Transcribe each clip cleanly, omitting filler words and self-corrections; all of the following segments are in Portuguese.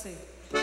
ser.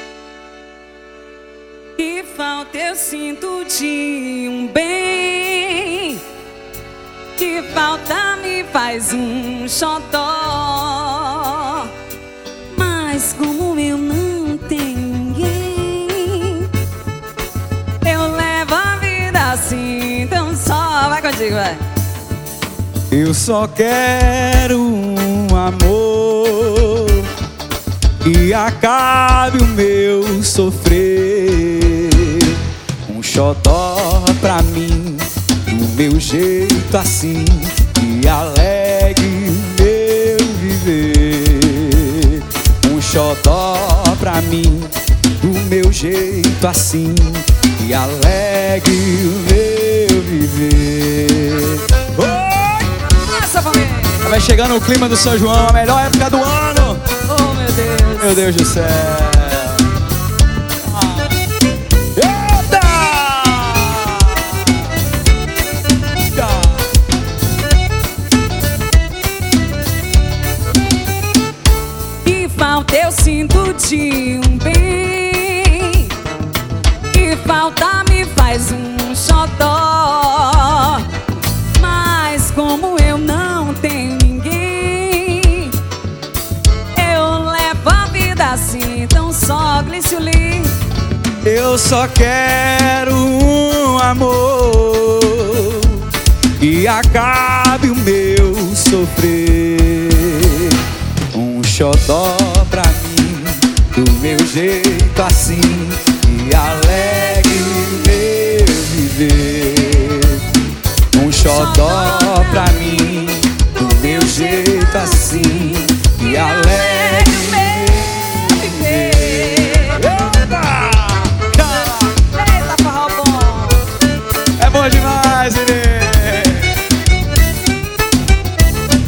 Que falta eu sinto de um bem, que falta me faz um xodó. Mas como eu não tenho ninguém, eu levo a vida assim, então só vai contigo, vai. Eu só quero um amor que acabe o meu sofrer, um xodó pra mim, do meu jeito assim, que alegre o meu viver. Um xodó pra mim, do meu jeito assim, que alegre o meu viver. Nossa, família! Vai chegando o clima do São João, a melhor época do ano. Oh, meu Deus! Meu Deus do céu! Eita! Que falta eu sinto de um bem, que falta me faz um xodó. Mas como eu não tenho ninguém, eu levo a vida assim, então só Glicioli. Eu só quero um amor que acabe o meu sofrer, um xodó pra mim, do meu jeito assim, que alegre o meu viver. Um xodó pra mim, do meu jeito assim, que alegre o meu viver. Eita, forró bom! É bom demais, Inês!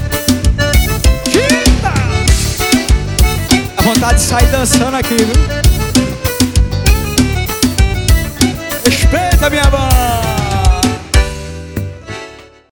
Dá vontade de sair dançando aqui, viu?